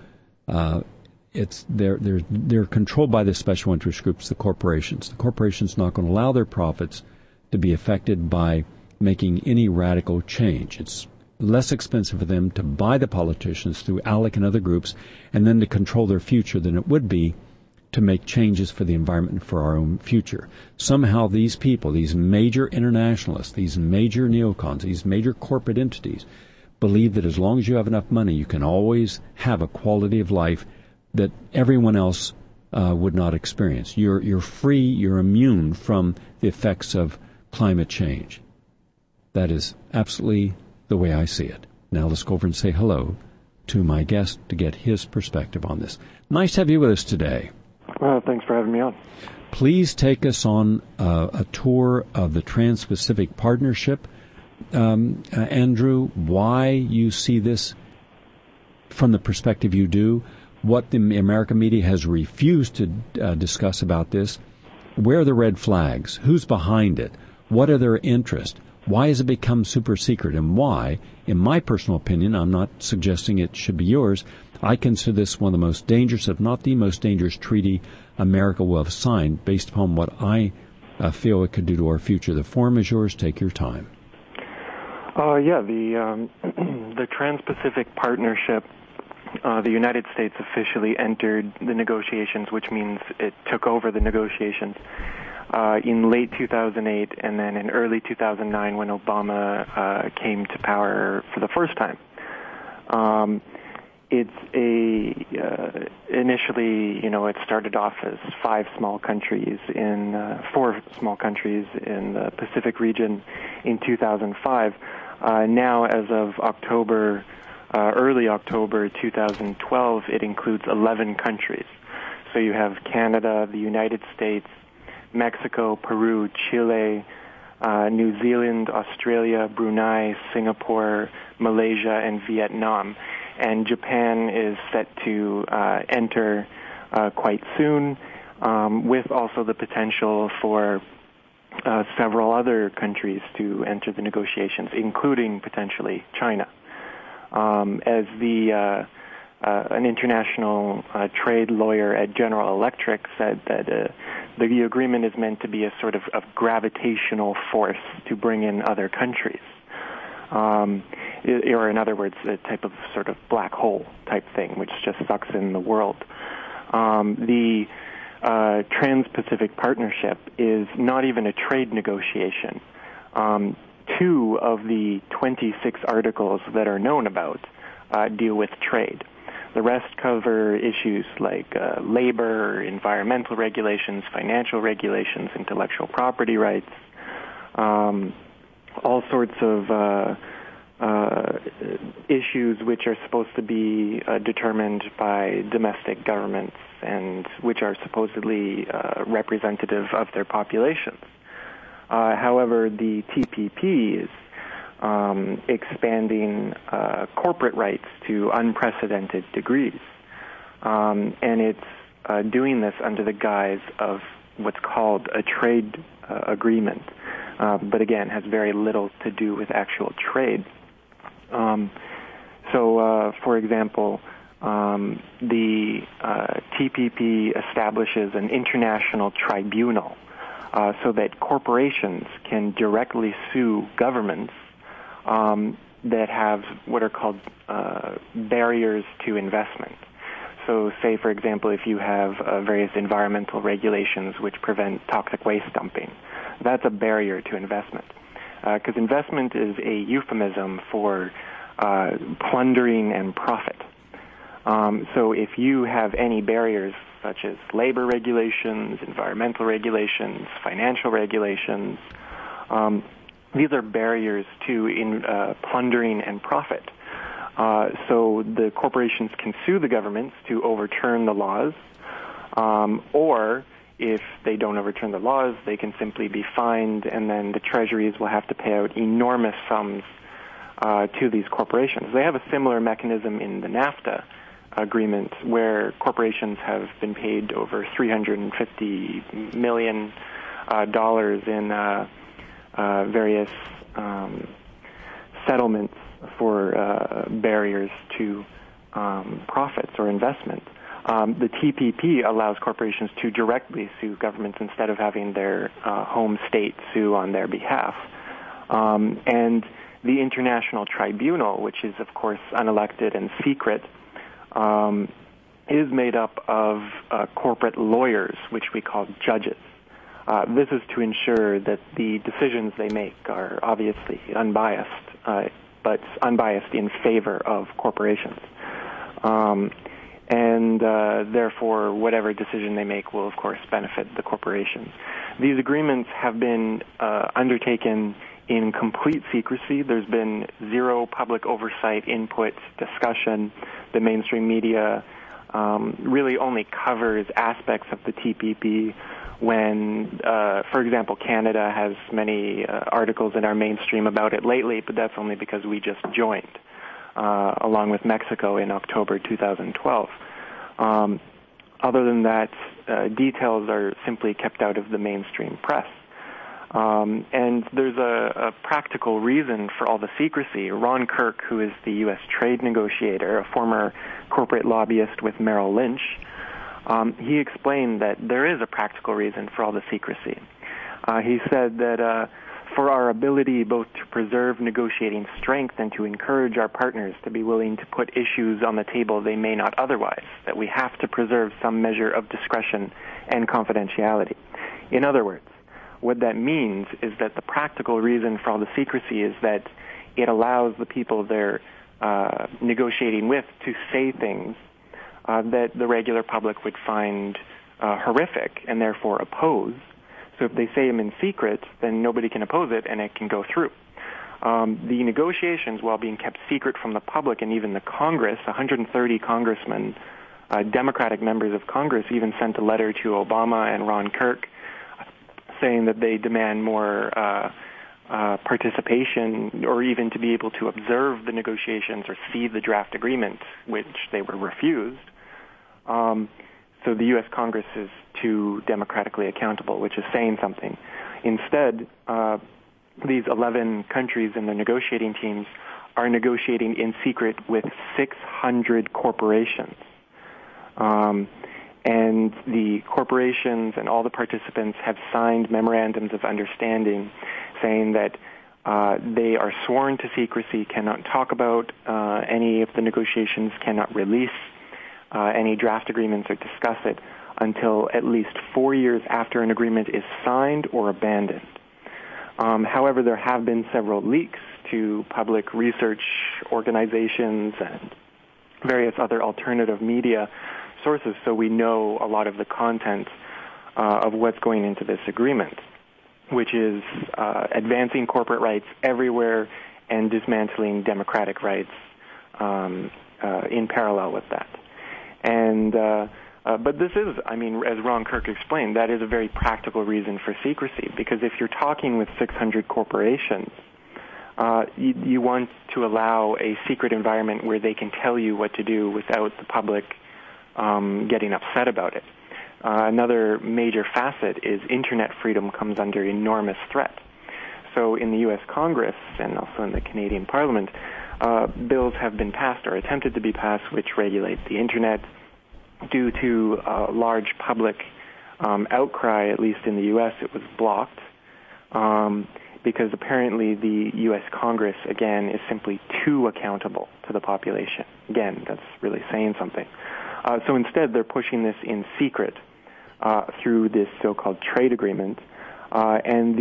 They're controlled by the special interest groups, the corporations. The corporations not going to allow their profits to be affected by making any radical change. It's less expensive for them to buy the politicians through ALEC and other groups and then to control their future than it would be to make changes for the environment and for our own future. Somehow these people, these major internationalists, these major neocons, these major corporate entities, believe that as long as you have enough money, you can always have a quality of life that everyone else would not experience. You're free, you're immune from the effects of climate change. That is absolutely the way I see it. Now let's go over and say hello to my guest to get his perspective on this. Nice to have you with us today. Thanks for having me on. Please take us on a tour of the Trans-Pacific Partnership. Andrew, why you see this from the perspective you do, what the American media has refused to discuss about this, where are the red flags, who's behind it, what are their interests, why has it become super secret, and why, in my personal opinion, I'm not suggesting it should be yours, I consider this one of the most dangerous, if not the most dangerous treaty America will have signed based upon what I feel it could do to our future. The forum is yours. Take your time. The Trans-Pacific Partnership, the United States officially entered the negotiations, which means it took over the negotiations in late 2008 and then in early 2009 when Obama came to power for the first time. Initially, it started off as four small countries in the Pacific region in 2005. Now, as of early October 2012, it includes 11 countries. So you have Canada, the United States, Mexico, Peru, Chile, New Zealand, Australia, Brunei, Singapore, Malaysia, and Vietnam. And Japan is set to enter quite soon, with also the potential for several other countries to enter the negotiations, including potentially China. As an international trade lawyer at General Electric said that the agreement is meant to be a sort of gravitational force to bring in other countries. Or in other words, a type of sort of black hole type thing, which just sucks in the world. The Trans-Pacific Partnership is not even a trade negotiation. 2 of the 26 articles that are known about deal with trade. The rest cover issues like labor, environmental regulations, financial regulations, intellectual property rights, all sorts of issues which are supposed to be determined by domestic governments and which are supposedly representative of their populations. However, the TPP is expanding corporate rights to unprecedented degrees. And it's doing this under the guise of what's called a trade agreement, but again, has very little to do with actual trade. For example, the TPP establishes an international tribunal so that corporations can directly sue governments that have what are called barriers to investment. So say, for example, if you have various environmental regulations which prevent toxic waste dumping, that's a barrier to investment. Because investment is a euphemism for plundering and profit. So if you have any barriers such as labor regulations, environmental regulations, financial regulations, these are barriers to plundering and profit. So the corporations can sue the governments to overturn the laws, or if they don't overturn the laws, they can simply be fined, and then the treasuries will have to pay out enormous sums to these corporations. They have a similar mechanism in the NAFTA agreement, where corporations have been paid over $350 million in various settlements for barriers to profits or investment. The TPP allows corporations to directly sue governments instead of having their home state sue on their behalf. And the International Tribunal, which is, of course, unelected and secret, is made up of corporate lawyers, which we call judges. This is to ensure that the decisions they make are obviously unbiased, but unbiased in favor of corporations. And therefore, whatever decision they make will, of course, benefit the corporations. These agreements have been undertaken in complete secrecy. There's been zero public oversight, input, discussion. The mainstream media really only covers aspects of the TPP when, for example, Canada has many articles in our mainstream about it lately, but that's only because we just joined, along with Mexico in October 2012. Other than that, details are simply kept out of the mainstream press. And there's a practical reason for all the secrecy. Ron Kirk, who is the U.S. trade negotiator, a former corporate lobbyist with Merrill Lynch, he explained that there is a practical reason for all the secrecy. He said that for our ability both to preserve negotiating strength and to encourage our partners to be willing to put issues on the table they may not otherwise, that we have to preserve some measure of discretion and confidentiality. In other words, what that means is that the practical reason for all the secrecy is that it allows the people they're negotiating with to say things that the regular public would find horrific and therefore oppose. So if they say them in secret, then nobody can oppose it and it can go through. The negotiations, while being kept secret from the public and even the Congress, 130 congressmen, Democratic members of Congress, even sent a letter to Obama and Ron Kirk saying that they demand more participation or even to be able to observe the negotiations or see the draft agreement, which they were refused. So the U.S. Congress is too democratically accountable, which is saying something. Instead, these 11 countries in the negotiating teams are negotiating in secret with 600 corporations. And the corporations and all the participants have signed memorandums of understanding saying that they are sworn to secrecy, cannot talk about any of the negotiations, cannot release any draft agreements or discuss it until at least 4 years after an agreement is signed or abandoned. However, there have been several leaks to public research organizations and various other alternative media sources, so we know a lot of the content of what's going into this agreement, which is advancing corporate rights everywhere and dismantling democratic rights in parallel with that. And but this is, I mean, as Ron Kirk explained, that is a very practical reason for secrecy, because if you're talking with 600 corporations, you want to allow a secret environment where they can tell you what to do without the public getting upset about it. Another major facet is internet freedom comes under enormous threat. So in the U.S. Congress and also in the Canadian Parliament, bills have been passed or attempted to be passed which regulate the internet. Due to large public outcry, at least in the U.S., it was blocked because apparently the U.S. Congress, again, is simply too accountable to the population. Again, that's really saying something. So instead, they're pushing this in secret through this so-called trade agreement. And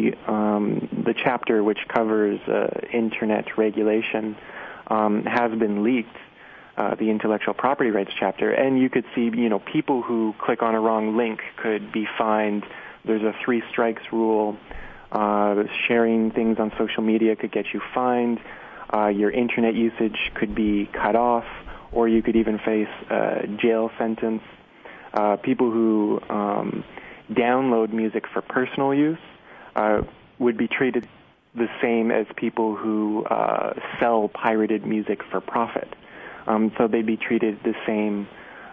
the chapter which covers internet regulation has been leaked, the intellectual property rights chapter, and you could see, people who click on a wrong link could be fined. There's a 3 strikes rule. Sharing things on social media could get you fined. Your internet usage could be cut off, or you could even face a jail sentence. People who download music for personal use would be treated the same as people who sell pirated music for profit. So they'd be treated the same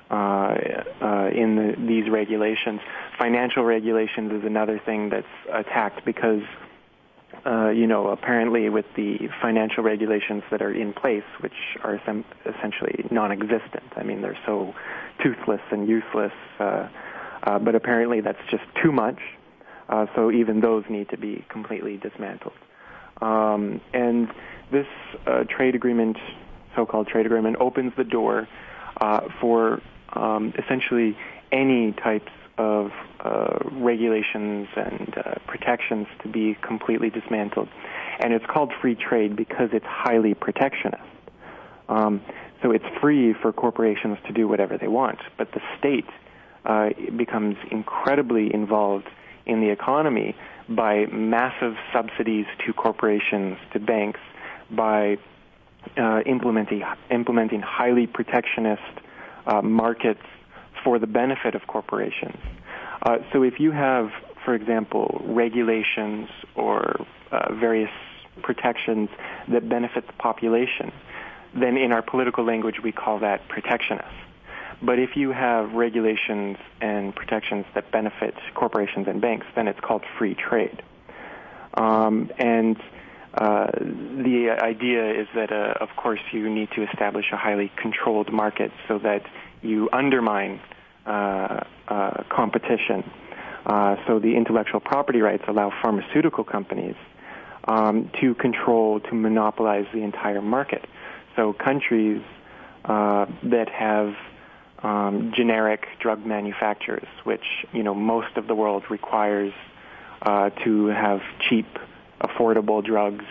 in these regulations. Financial regulations is another thing that's attacked because apparently with the financial regulations that are in place, which are essentially non-existent. I mean, they're so toothless and useless, but apparently that's just too much. So even those need to be completely dismantled. And this trade agreement, so-called trade agreement, opens the door for essentially any types of regulations and protections to be completely dismantled. And it's called free trade because it's highly protectionist. So it's free for corporations to do whatever they want, but the state becomes incredibly involved in the economy by massive subsidies to corporations, to banks, by implementing highly protectionist markets for the benefit of corporations. So if you have, for example, regulations or various protections that benefit the population, then in our political language we call that protectionist. But if you have regulations and protections that benefit corporations and banks, then it's called free trade. And the idea is that, of course, you need to establish a highly controlled market so that you undermine competition. So the intellectual property rights allow pharmaceutical companies to monopolize the entire market. So countries that have generic drug manufacturers, which most of the world requires to have cheap, affordable drugs.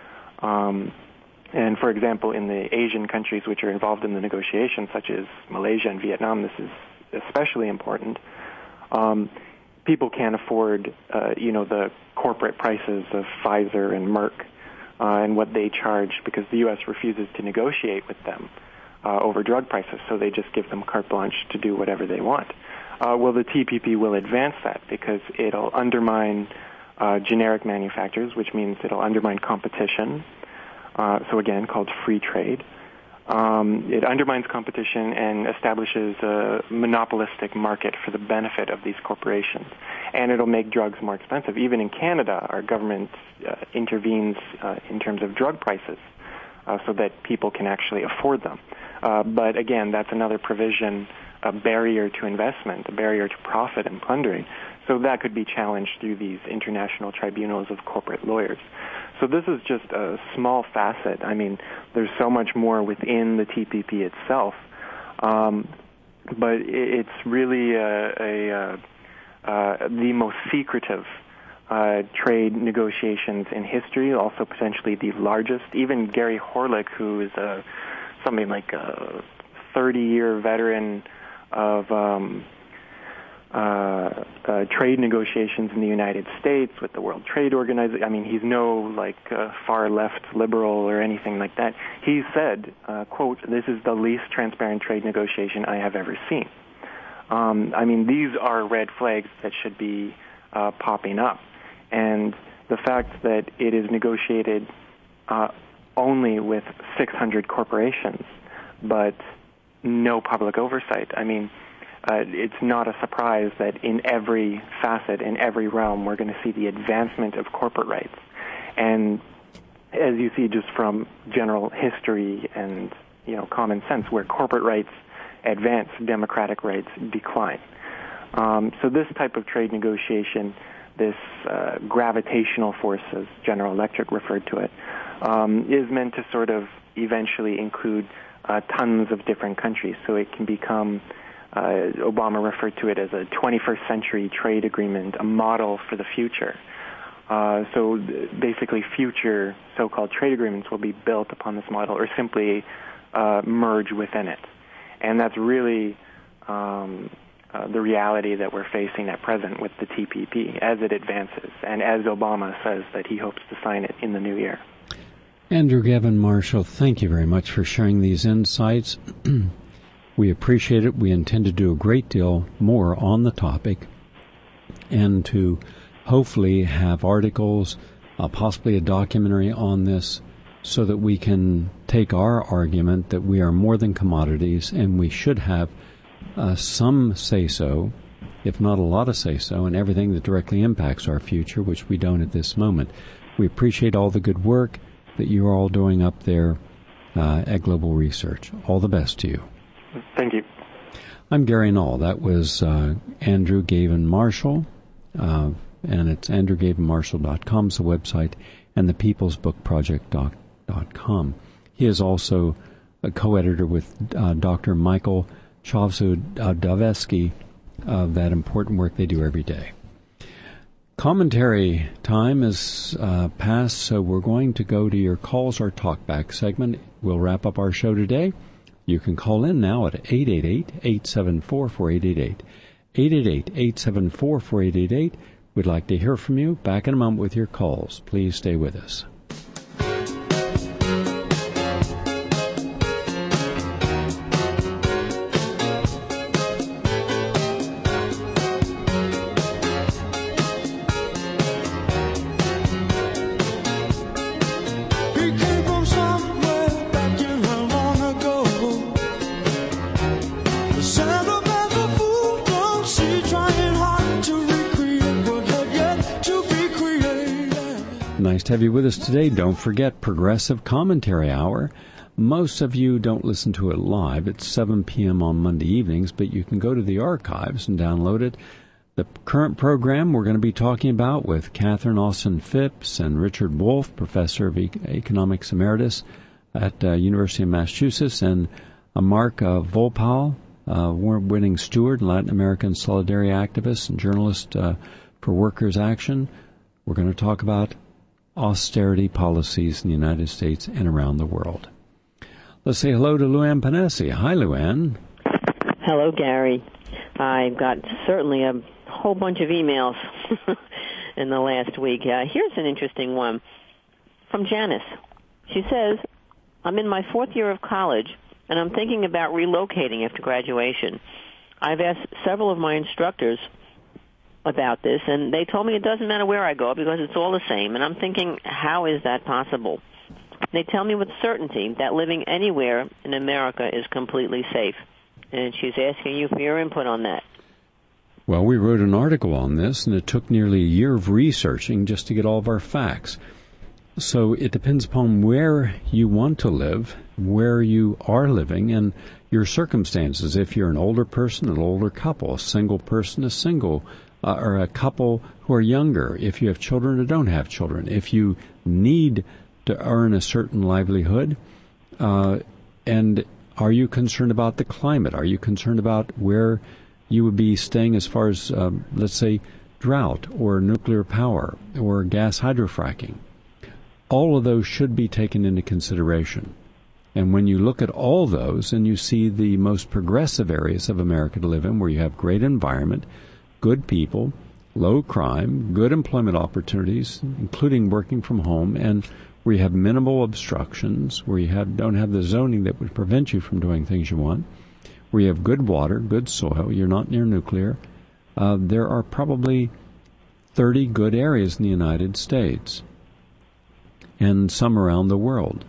And for example, in the Asian countries which are involved in the negotiations, such as Malaysia and Vietnam, this is especially important. People can't afford, the corporate prices of Pfizer and Merck and what they charge because the U.S. refuses to negotiate with them over drug prices, so they just give them carte blanche to do whatever they want. Well, the TPP will advance that because it'll undermine generic manufacturers, which means it'll undermine competition. So again, called free trade. It undermines competition and establishes a monopolistic market for the benefit of these corporations. And it'll make drugs more expensive. Even in Canada, our government intervenes in terms of drug prices so that people can actually afford them. But again, that's another provision, a barrier to investment, a barrier to profit and plundering. So that could be challenged through these international tribunals of corporate lawyers. So this is just a small facet. I mean, there's so much more within the TPP itself, but it's really the most secretive trade negotiations in history, also potentially the largest. Even Gary Horlick, who is something like a 30-year veteran of trade negotiations in the United States with the World Trade Organization. I mean, he's no far-left liberal or anything like that. He said, quote, "This is the least transparent trade negotiation I have ever seen." I mean, these are red flags that should be popping up. And the fact that it is negotiated only with 600 corporations, but no public oversight. I mean, it's not a surprise that in every facet, in every realm, we're going to see the advancement of corporate rights. And as you see just from general history and, common sense, where corporate rights advance, democratic rights decline. So this type of trade negotiation, this gravitational force, as General Electric referred to it, is meant to sort of eventually include tons of different countries. So it can become, Obama referred to it as a 21st century trade agreement, a model for the future. So basically future so-called trade agreements will be built upon this model or simply merge within it. And that's really the reality that we're facing at present with the TPP as it advances and as Obama says that he hopes to sign it in the new year. Andrew Gavin Marshall, thank you very much for sharing these insights. We appreciate it. We intend to do a great deal more on the topic and to hopefully have articles, possibly a documentary on this so that we can take our argument that we are more than commodities and we should have some say-so if not a lot of say-so, in everything that directly impacts our future, which we don't at this moment. We appreciate all the good work that you're all doing up there at Global Research. All the best to you. Thank you. I'm Gary Null. That was Andrew Gavin Marshall, and it's andrewgavinmarshall.com is the website, and thepeoplesbookproject.com. He is also a co-editor with Dr. Michael Chavsudavesky of that important work they do every day. Commentary time is past, so we're going to go to your calls or talkback segment. We'll wrap up our show today. You can call in now at 888-874-4888. 888-874-4888. We'd like to hear from you. Back in a moment with your calls. Please stay with us. Nice to have you with us today. Don't forget Progressive Commentary Hour. Most of you don't listen to it live. It's 7 p.m. on Monday evenings, but you can go to the archives and download it. The current program we're going to be talking about with Catherine Austin Phipps and Richard Wolff, Professor of Economics Emeritus at University of Massachusetts, and Mark Volpal, award-winning steward, Latin American solidarity activist and journalist for Workers' Action. We're going to talk about austerity policies in the United States and around the world. Let's say hello to Luann Panesi. Hi, Luann. Hello, Gary. I've got certainly a whole bunch of emails in the last week. Here's an interesting one from Janice. She says, I'm in my 4th year of college, and I'm thinking about relocating after graduation. I've asked several of my instructors about this, and they told me it doesn't matter where I go because it's all the same. And I'm thinking, how is that possible? They tell me with certainty that living anywhere in America is completely safe. And she's asking you for your input on that. Well, we wrote an article on this, and it took nearly a year of researching just to get all of our facts. So it depends upon where you want to live, where you are living, and your circumstances. If you're an older person, an older couple, a single person, a single or a couple who are younger, if you have children or don't have children, if you need to earn a certain livelihood, and are you concerned about the climate? Are you concerned about where you would be staying as far as, let's say, drought or nuclear power or gas hydrofracking? All of those should be taken into consideration. And when you look at all those and you see the most progressive areas of America to live in, where you have great environment, good people, low crime, good employment opportunities, including working from home, and where you have minimal obstructions, where you don't have the zoning that would prevent you from doing things you want, where you have good water, good soil, you're not near nuclear, there are probably 30 good areas in the United States and some around the world.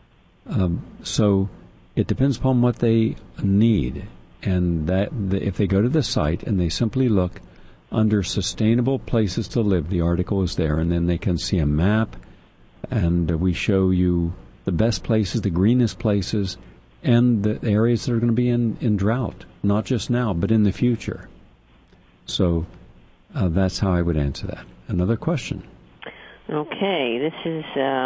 So it depends upon what they need. And that if they go to the site and they simply look under sustainable places to live, the article is there, and then they can see a map, and we show you the best places, the greenest places, and the areas that are going to be in drought, not just now, but in the future. So that's how I would answer that. Another question. Okay, this is,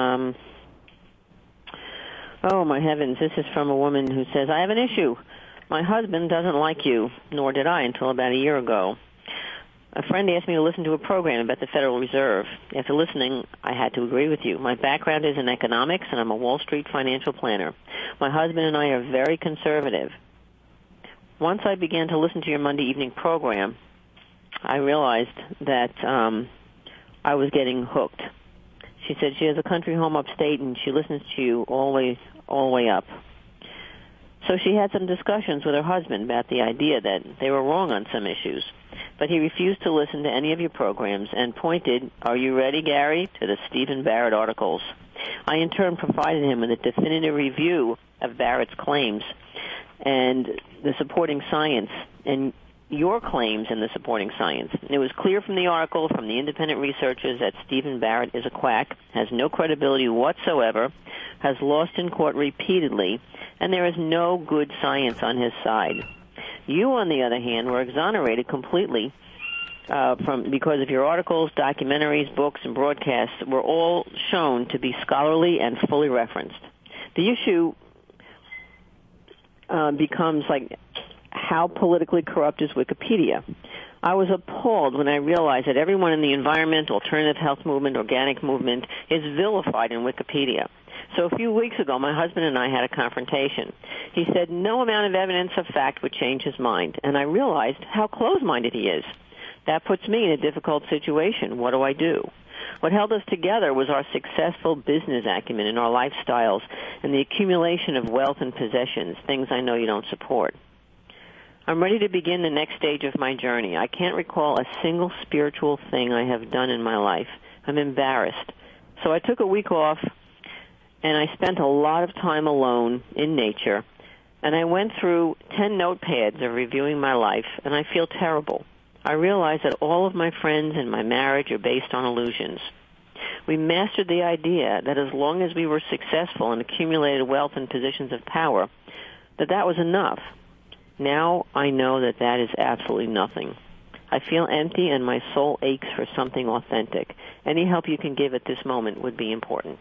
oh my heavens, this is from a woman who says, I have an issue. My husband doesn't like you, nor did I until about a year ago. A friend asked me to listen to a program about the Federal Reserve. After listening, I had to agree with you. My background is in economics, and I'm a Wall Street financial planner. My husband and I are very conservative. Once I began to listen to your Monday evening program, I realized that I was getting hooked. She said she has a country home upstate, and she listens to you all the way up. So she had some discussions with her husband about the idea that they were wrong on some issues. But he refused to listen to any of your programs and pointed, are you ready, Gary, to the Stephen Barrett articles. I, in turn, provided him with a definitive review of Barrett's claims and the supporting science. And your claims and the supporting science. It was clear from the article from the independent researchers that Stephen Barrett is a quack, has no credibility whatsoever, has lost in court repeatedly, and there is no good science on his side. You, on the other hand, were exonerated completely because of your articles, documentaries, books, and broadcasts were all shown to be scholarly and fully referenced. The issue becomes like, how politically corrupt is Wikipedia? I was appalled when I realized that everyone in the environment, alternative health movement, organic movement is vilified in Wikipedia. So a few weeks ago, my husband and I had a confrontation. He said no amount of evidence of fact would change his mind, and I realized how close-minded he is. That puts me in a difficult situation. What do I do? What held us together was our successful business acumen and our lifestyles and the accumulation of wealth and possessions, things I know you don't support. I'm ready to begin the next stage of my journey. I can't recall a single spiritual thing I have done in my life. I'm embarrassed. So I took a week off, and I spent a lot of time alone in nature, and I went through 10 notepads of reviewing my life, and I feel terrible. I realize that all of my friends and my marriage are based on illusions. We mastered the idea that as long as we were successful and accumulated wealth and positions of power, that was enough. Now I know that is absolutely nothing. I feel empty and my soul aches for something authentic. Any help you can give at this moment would be important.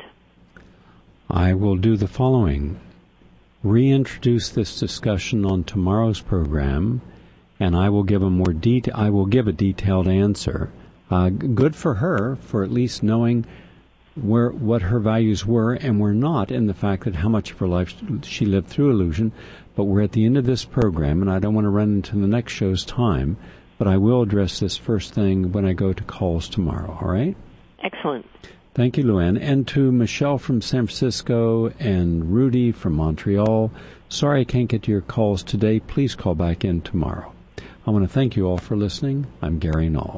I will do the following. Reintroduce this discussion on tomorrow's program, and I will give a detailed answer. Good for her for at least knowing what her values were and were not, in the fact that how much of her life she lived through illusion. But we're at the end of this program, and I don't want to run into the next show's time, but I will address this first thing when I go to calls tomorrow, all right? Excellent. Thank you, Luann. And to Michelle from San Francisco and Rudy from Montreal, sorry I can't get to your calls today. Please call back in tomorrow. I want to thank you all for listening. I'm Gary Null.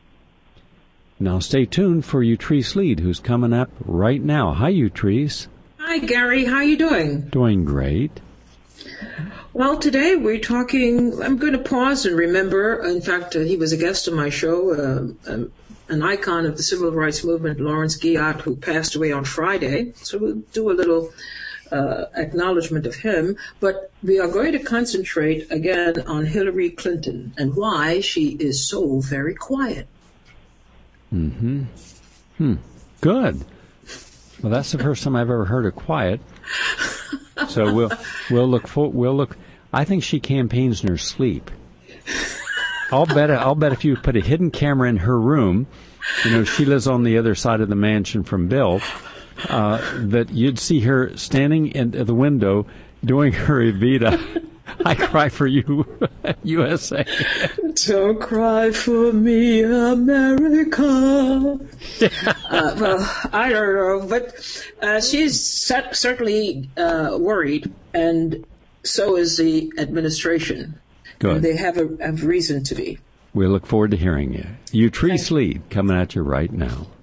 Now stay tuned for Utrice Lead, who's coming up right now. Hi, Utrice. Hi, Gary. How are you doing? Doing great. Well, today we're talking, I'm going to pause and remember, in fact, he was a guest on my show, an icon of the civil rights movement, Lawrence Guyot, who passed away on Friday. So we'll do a little acknowledgement of him. But we are going to concentrate again on Hillary Clinton and why she is so very quiet. Good. Well, that's the first time I've ever heard her quiet. So we'll look. I think she campaigns in her sleep. I'll bet if you put a hidden camera in her room, she lives on the other side of the mansion from Bill, that you'd see her standing at the window doing her Evita. I cry for you, USA. Don't cry for me, America. Well, I don't know, but she's certainly worried, and so is the administration. Good. And they have a reason to be. We look forward to hearing you. Utrice Lead coming at you right now.